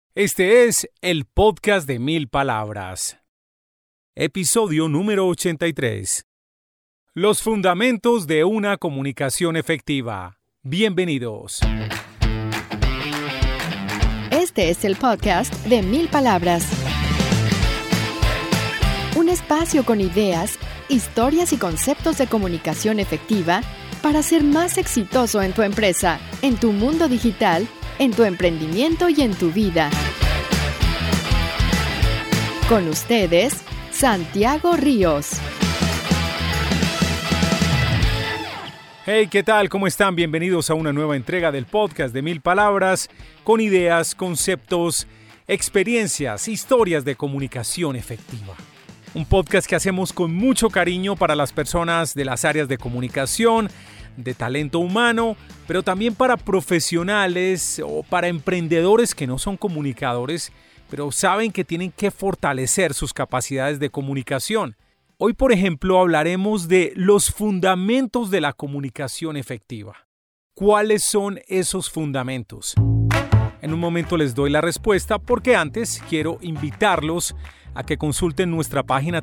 Este es el podcast de 1000 palabras. Episodio número 83. Los fundamentos de una comunicación efectiva. Bienvenidos. Este es el podcast de 1000 palabras. Un espacio con ideas, historias y conceptos de comunicación efectiva para ser más exitoso en tu empresa, en tu mundo digital, en tu emprendimiento y en tu vida. Con ustedes, Santiago Ríos. Hey, ¿qué tal? ¿Cómo están? Bienvenidos a una nueva entrega del podcast de 1000 palabras con ideas, conceptos, experiencias, historias de comunicación efectiva. Un podcast que hacemos con mucho cariño para las personas de las áreas de comunicación, de talento humano, pero también para profesionales o para emprendedores que no son comunicadores, pero saben que tienen que fortalecer sus capacidades de comunicación. Hoy, por ejemplo, hablaremos de los fundamentos de la comunicación efectiva. ¿Cuáles son esos fundamentos? En un momento les doy la respuesta, porque antes quiero invitarlos a que consulten nuestra página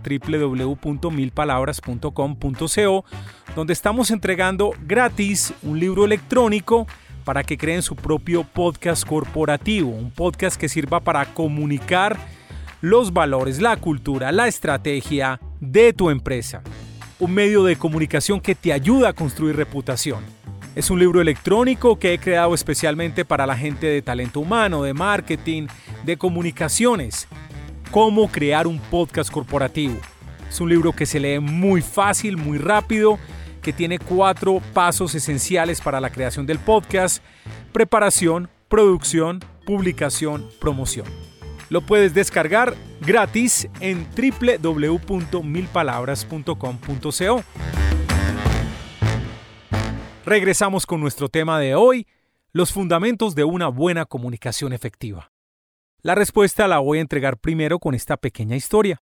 www.milpalabras.com.co, donde estamos entregando gratis un libro electrónico para que creen su propio podcast corporativo, un podcast que sirva para comunicar los valores, la cultura, la estrategia de tu empresa. Un medio de comunicación que te ayuda a construir reputación. Es un libro electrónico que he creado especialmente para la gente de talento humano, de marketing, de comunicaciones. Cómo crear un podcast corporativo. Es un libro que se lee muy fácil, muy rápido, que tiene 4 pasos esenciales para la creación del podcast: preparación, producción, publicación, promoción. Lo puedes descargar gratis en www.milpalabras.com.co. Regresamos con nuestro tema de hoy, los fundamentos de una buena comunicación efectiva. La respuesta la voy a entregar primero con esta pequeña historia.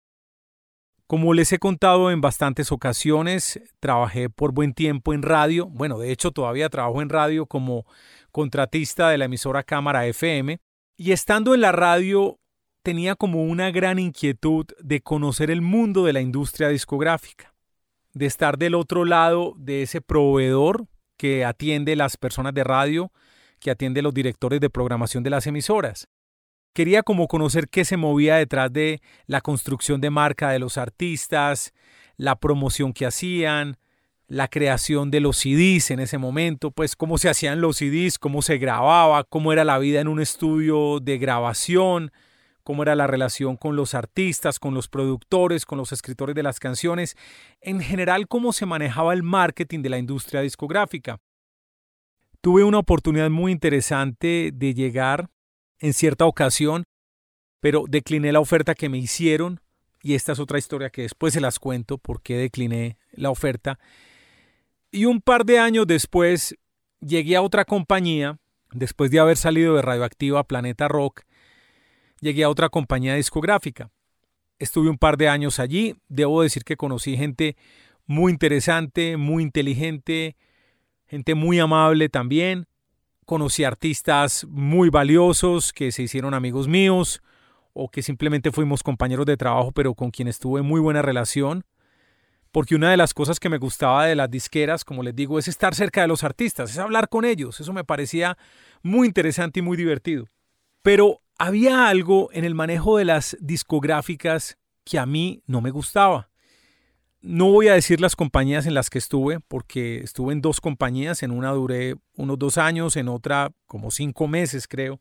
Como les he contado en bastantes ocasiones, trabajé por buen tiempo en radio. Bueno, de hecho todavía trabajo en radio como contratista de la emisora Cámara FM. Y estando en la radio tenía como una gran inquietud de conocer el mundo de la industria discográfica. De estar del otro lado de ese proveedor que atiende las personas de radio, que atiende los directores de programación de las emisoras. Quería como conocer qué se movía detrás de la construcción de marca de los artistas, la promoción que hacían, la creación de los CDs en ese momento, pues cómo se hacían los CDs, cómo se grababa, cómo era la vida en un estudio de grabación, cómo era la relación con los artistas, con los productores, con los escritores de las canciones, en general cómo se manejaba el marketing de la industria discográfica. Tuve una oportunidad muy interesante de llegar en cierta ocasión, pero decliné la oferta que me hicieron, y esta es otra historia que después se las cuento por qué decliné la oferta. Y un par de años después llegué a otra compañía, después de haber salido de Radioactiva a Planeta Rock, llegué a otra compañía discográfica. Estuve un par de años allí, debo decir que conocí gente muy interesante, muy inteligente, gente muy amable también. Conocí artistas muy valiosos que se hicieron amigos míos o que simplemente fuimos compañeros de trabajo, pero con quienes tuve muy buena relación. Porque una de las cosas que me gustaba de las disqueras, como les digo, es estar cerca de los artistas, es hablar con ellos. Eso me parecía muy interesante y muy divertido. Pero había algo en el manejo de las discográficas que a mí no me gustaba. No voy a decir las compañías en las que estuve, porque estuve en 2 compañías. En una duré unos 2 años, en otra como 5 meses creo.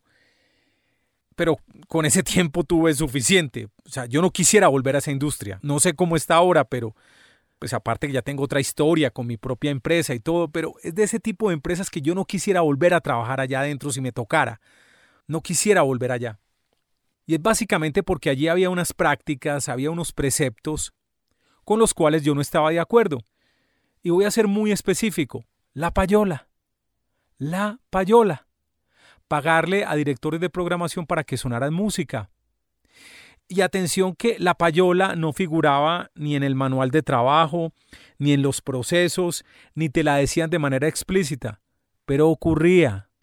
Pero con ese tiempo tuve suficiente. O sea, yo no quisiera volver a esa industria. No sé cómo está ahora, pero pues aparte que ya tengo otra historia con mi propia empresa y todo, pero es de ese tipo de empresas que yo no quisiera volver a trabajar allá adentro si me tocara. No quisiera volver allá. Y es básicamente porque allí había unas prácticas, había unos preceptos con los cuales yo no estaba de acuerdo. Y voy a ser muy específico. La payola. Pagarle a directores de programación para que sonaran música. Y atención que la payola no figuraba ni en el manual de trabajo, ni en los procesos, ni te la decían de manera explícita. Pero ocurría.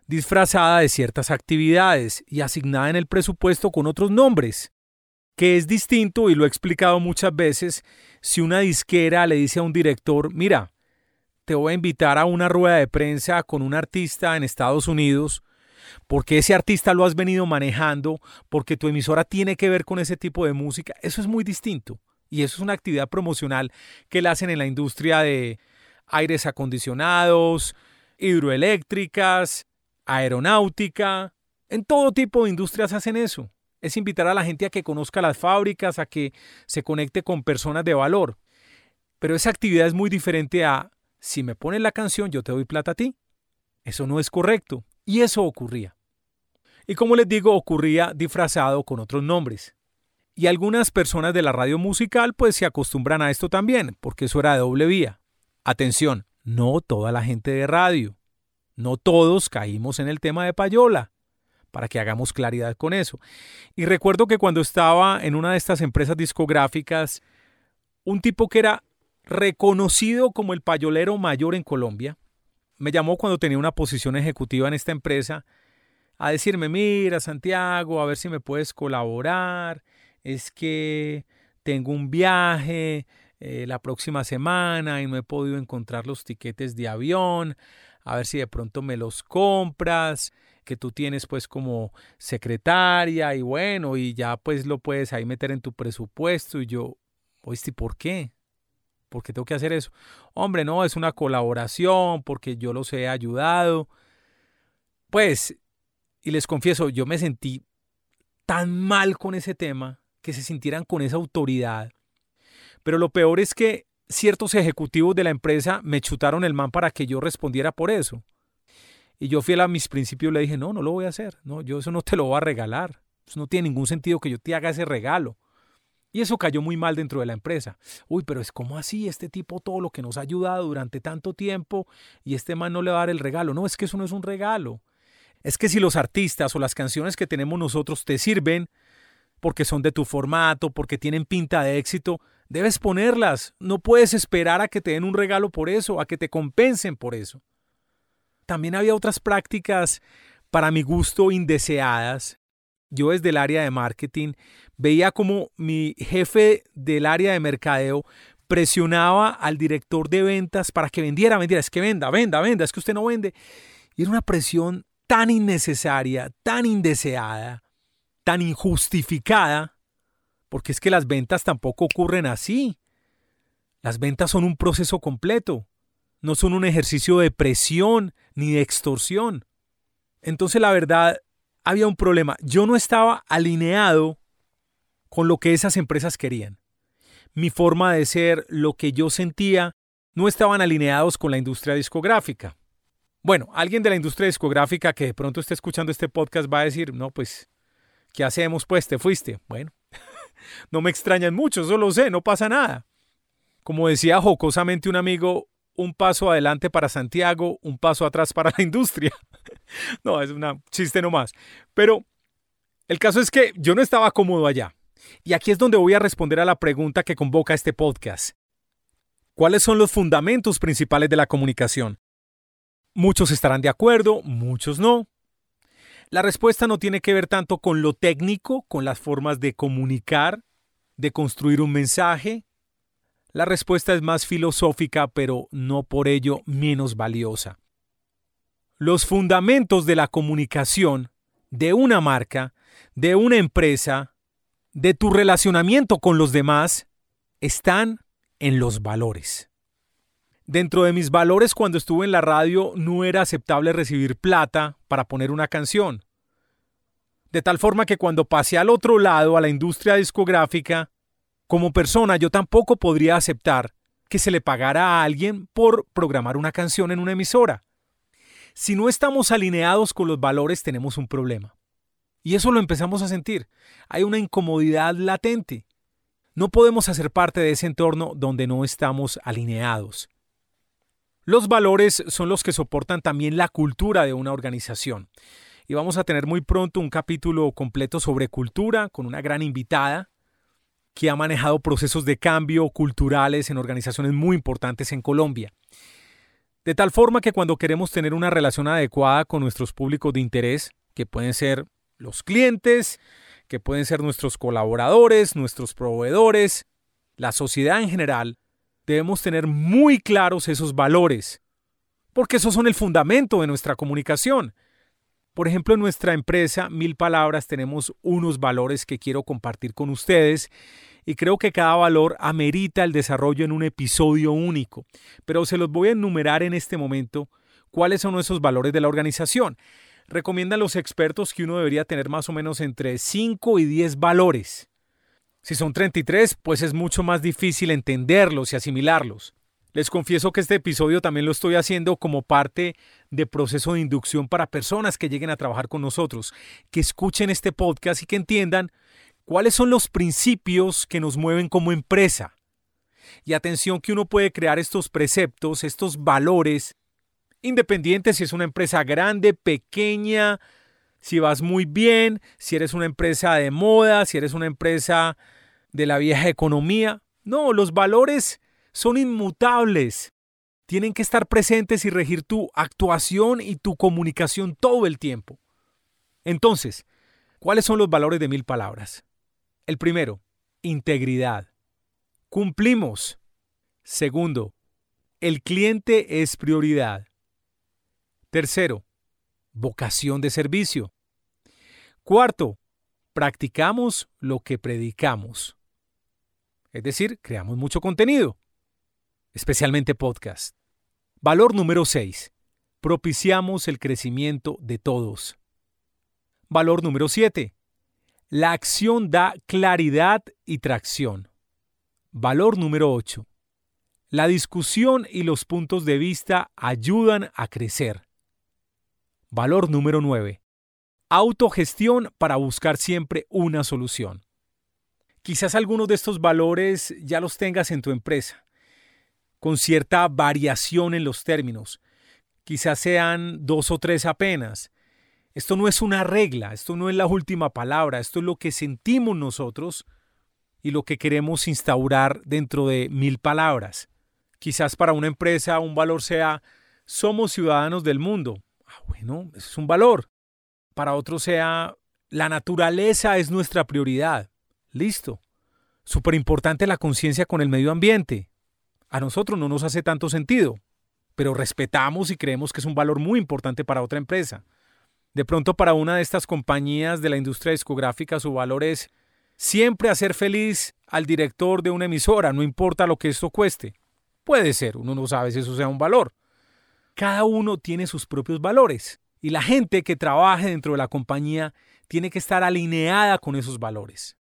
disfrazada de ciertas actividades y asignada en el presupuesto con otros nombres, que es distinto, y lo he explicado muchas veces, si una disquera le dice a un director, mira, te voy a invitar a una rueda de prensa con un artista en Estados Unidos, porque ese artista lo has venido manejando, porque tu emisora tiene que ver con ese tipo de música. Eso es muy distinto, y eso es una actividad promocional que la hacen en la industria de aires acondicionados, hidroeléctricas, aeronáutica. En todo tipo de industrias hacen eso. Es invitar a la gente a que conozca las fábricas, a que se conecte con personas de valor. Pero esa actividad es muy diferente a, si me pones la canción, yo te doy plata a ti. Eso no es correcto. Y eso ocurría. Y como les digo, ocurría disfrazado con otros nombres. Y algunas personas de la radio musical pues se acostumbran a esto también, porque eso era de doble vía. Atención, no toda la gente de radio. No todos caímos en el tema de payola, para que hagamos claridad con eso. Y recuerdo que cuando estaba en una de estas empresas discográficas, un tipo que era reconocido como el payolero mayor en Colombia, me llamó cuando tenía una posición ejecutiva en esta empresa a decirme, mira Santiago, a ver si me puedes colaborar, es que tengo un viaje la próxima semana y no he podido encontrar los tiquetes de avión, a ver si de pronto me los compras, que tú tienes pues como secretaria y bueno, y ya pues lo puedes ahí meter en tu presupuesto. Y yo, oíste, ¿por qué? ¿Por qué tengo que hacer eso? Hombre, no, es una colaboración porque yo los he ayudado. Pues, y les confieso, yo me sentí tan mal con ese tema, que se sintieran con esa autoridad. Pero lo peor es que ciertos ejecutivos de la empresa me chutaron el man para que yo respondiera por eso. Y yo fiel a mis principios le dije, no lo voy a hacer. No, yo eso no te lo voy a regalar. Eso no tiene ningún sentido que yo te haga ese regalo. Y eso cayó muy mal dentro de la empresa. Uy, pero es como así, este tipo todo lo que nos ha ayudado durante tanto tiempo y este man no le va a dar el regalo. No, es que eso no es un regalo. Es que si los artistas o las canciones que tenemos nosotros te sirven porque son de tu formato, porque tienen pinta de éxito, debes ponerlas. No puedes esperar a que te den un regalo por eso, a que te compensen por eso. También había otras prácticas, para mi gusto, indeseadas. Yo desde el área de marketing veía como mi jefe del área de mercadeo presionaba al director de ventas para que vendiera, es que venda, es que usted no vende. Y era una presión tan innecesaria, tan indeseada, tan injustificada, porque es que las ventas tampoco ocurren así. Las ventas son un proceso completo, no son un ejercicio de presión ni de extorsión. Entonces la verdad, había un problema. Yo no estaba alineado con lo que esas empresas querían. Mi forma de ser, lo que yo sentía, no estaban alineados con la industria discográfica. Bueno, alguien de la industria discográfica que de pronto esté escuchando este podcast va a decir, no, pues, ¿qué hacemos? Pues, te fuiste. Bueno, no me extrañan mucho, eso lo sé, no pasa nada. Como decía jocosamente un amigo, un paso adelante para Santiago, un paso atrás para la industria. No, es un chiste nomás. Pero el caso es que yo no estaba cómodo allá. Y aquí es donde voy a responder a la pregunta que convoca este podcast. ¿Cuáles son los fundamentos principales de la comunicación? Muchos estarán de acuerdo, muchos no. La respuesta no tiene que ver tanto con lo técnico, con las formas de comunicar, de construir un mensaje. La respuesta es más filosófica, pero no por ello menos valiosa. Los fundamentos de la comunicación, de una marca, de una empresa, de tu relacionamiento con los demás, están en los valores. Dentro de mis valores cuando estuve en la radio no era aceptable recibir plata para poner una canción. De tal forma que cuando pasé al otro lado, a la industria discográfica, como persona yo tampoco podría aceptar que se le pagara a alguien por programar una canción en una emisora. Si no estamos alineados con los valores, tenemos un problema. Y eso lo empezamos a sentir. Hay una incomodidad latente. No podemos hacer parte de ese entorno donde no estamos alineados. Los valores son los que soportan también la cultura de una organización. Y vamos a tener muy pronto un capítulo completo sobre cultura con una gran invitada que ha manejado procesos de cambio culturales en organizaciones muy importantes en Colombia. De tal forma que cuando queremos tener una relación adecuada con nuestros públicos de interés, que pueden ser los clientes, que pueden ser nuestros colaboradores, nuestros proveedores, la sociedad en general, debemos tener muy claros esos valores, porque esos son el fundamento de nuestra comunicación. Por ejemplo, en nuestra empresa 1000 Palabras tenemos unos valores que quiero compartir con ustedes y creo que cada valor amerita el desarrollo en un episodio único, pero se los voy a enumerar en este momento cuáles son esos valores de la organización. Recomiendan los expertos que uno debería tener más o menos entre 5 y 10 valores. Si son 33, pues es mucho más difícil entenderlos y asimilarlos. Les confieso que este episodio también lo estoy haciendo como parte de proceso de inducción para personas que lleguen a trabajar con nosotros, que escuchen este podcast y que entiendan cuáles son los principios que nos mueven como empresa. Y atención que uno puede crear estos preceptos, estos valores, independiente si es una empresa grande, pequeña, si vas muy bien, si eres una empresa de moda, si eres una empresa de la vieja economía. No, los valores son inmutables. Tienen que estar presentes y regir tu actuación y tu comunicación todo el tiempo. Entonces, ¿cuáles son los valores de 1000 Palabras? El primero, integridad. Cumplimos. Segundo, el cliente es prioridad. Tercero, vocación de servicio. Cuarto, practicamos lo que predicamos. Es decir, creamos mucho contenido, especialmente podcast. Valor número 6, propiciamos el crecimiento de todos. Valor número 7, la acción da claridad y tracción. Valor número 8, la discusión y los puntos de vista ayudan a crecer. Valor número 9, autogestión para buscar siempre una solución. Quizás algunos de estos valores ya los tengas en tu empresa, con cierta variación en los términos. Quizás sean 2 o 3 apenas. Esto no es una regla, esto no es la última palabra, esto es lo que sentimos nosotros y lo que queremos instaurar dentro de 1000 Palabras. Quizás para una empresa un valor sea, somos ciudadanos del mundo. Bueno, eso es un valor. Para otro sea, la naturaleza es nuestra prioridad. Listo. Súper importante la conciencia con el medio ambiente. A nosotros no nos hace tanto sentido, pero respetamos y creemos que es un valor muy importante para otra empresa. De pronto para una de estas compañías de la industria discográfica su valor es siempre hacer feliz al director de una emisora, no importa lo que esto cueste. Puede ser, uno no sabe si eso sea un valor. Cada uno tiene sus propios valores y la gente que trabaje dentro de la compañía tiene que estar alineada con esos valores.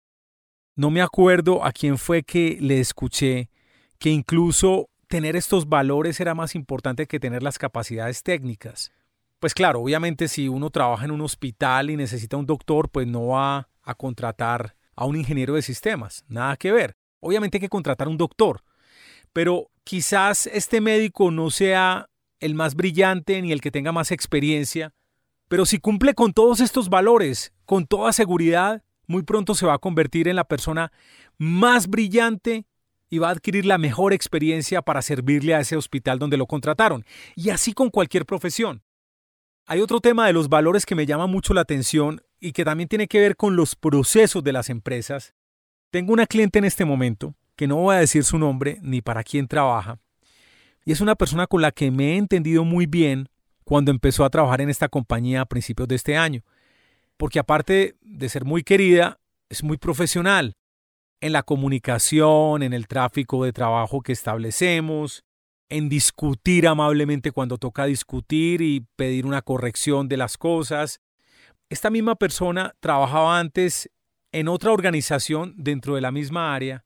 No me acuerdo a quién fue que le escuché que incluso tener estos valores era más importante que tener las capacidades técnicas. Pues claro, obviamente si uno trabaja en un hospital y necesita un doctor, pues no va a contratar a un ingeniero de sistemas, nada que ver. Obviamente hay que contratar a un doctor, pero quizás este médico no sea el más brillante ni el que tenga más experiencia, pero si cumple con todos estos valores, con toda seguridad, muy pronto se va a convertir en la persona más brillante y va a adquirir la mejor experiencia para servirle a ese hospital donde lo contrataron. Y así con cualquier profesión. Hay otro tema de los valores que me llama mucho la atención y que también tiene que ver con los procesos de las empresas. Tengo una cliente en este momento, que no voy a decir su nombre ni para quién trabaja, y es una persona con la que me he entendido muy bien cuando empezó a trabajar en esta compañía a principios de este año. Porque aparte de ser muy querida, es muy profesional en la comunicación, en el tráfico de trabajo que establecemos, en discutir amablemente cuando toca discutir y pedir una corrección de las cosas. Esta misma persona trabajaba antes en otra organización dentro de la misma área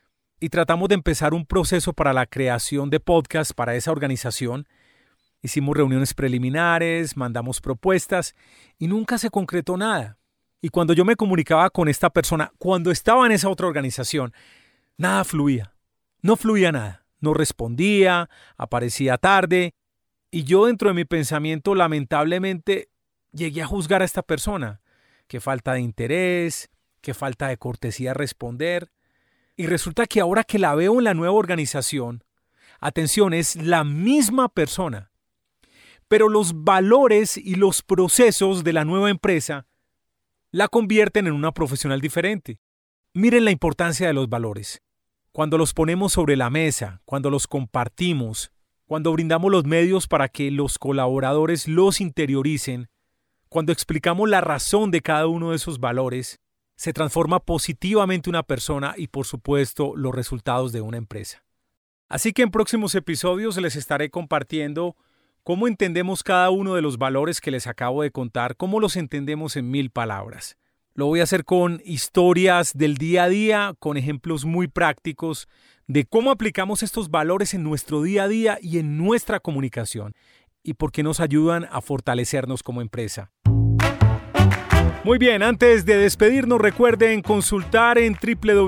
y tratamos de empezar un proceso para la creación de podcast para esa organización. Hicimos reuniones preliminares, mandamos propuestas y nunca se concretó nada. Y cuando yo me comunicaba con esta persona, cuando estaba en esa otra organización, nada fluía. No fluía nada. No respondía, aparecía tarde. Y yo dentro de mi pensamiento, lamentablemente, llegué a juzgar a esta persona. Qué falta de interés, qué falta de cortesía responder. Y resulta que ahora que la veo en la nueva organización, Atención, es la misma persona. Pero los valores y los procesos de la nueva empresa la convierten en una profesional diferente. Miren la importancia de los valores. Cuando los ponemos sobre la mesa, cuando los compartimos, cuando brindamos los medios para que los colaboradores los interioricen, cuando explicamos la razón de cada uno de esos valores, se transforma positivamente una persona y, por supuesto, los resultados de una empresa. Así que en próximos episodios les estaré compartiendo cómo entendemos cada uno de los valores que les acabo de contar, cómo los entendemos en 1000 palabras. Lo voy a hacer con historias del día a día, con ejemplos muy prácticos de cómo aplicamos estos valores en nuestro día a día y en nuestra comunicación y por qué nos ayudan a fortalecernos como empresa. Muy bien, antes de despedirnos, recuerden consultar en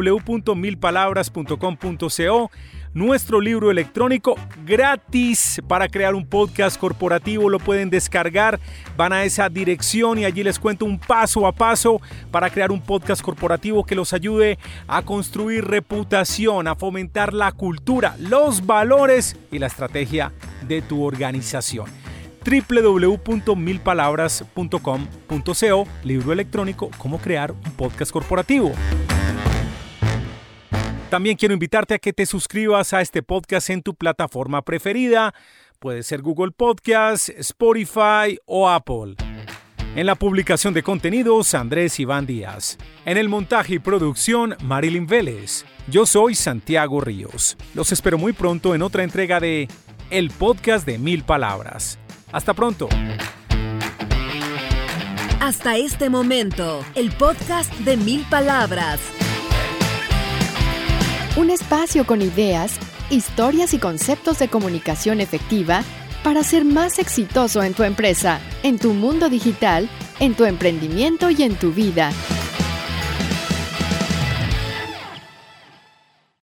www.milpalabras.com.co nuestro libro electrónico gratis para crear un podcast corporativo. Lo pueden descargar, van a esa dirección y allí les cuento un paso a paso para crear un podcast corporativo que los ayude a construir reputación, a fomentar la cultura, los valores y la estrategia de tu organización. www.milpalabras.com.co, libro electrónico Cómo crear un podcast corporativo. También quiero invitarte a que te suscribas a este podcast en tu plataforma preferida. Puede ser Google Podcast, Spotify o Apple. En la publicación de contenidos, Andrés Iván Díaz. En el montaje y producción, Marilyn Vélez. Yo soy Santiago Ríos. Los espero muy pronto en otra entrega de El Podcast de 1000 Palabras. Hasta pronto. Hasta este momento, el podcast de 1000 Palabras. Un espacio con ideas, historias y conceptos de comunicación efectiva para ser más exitoso en tu empresa, en tu mundo digital, en tu emprendimiento y en tu vida.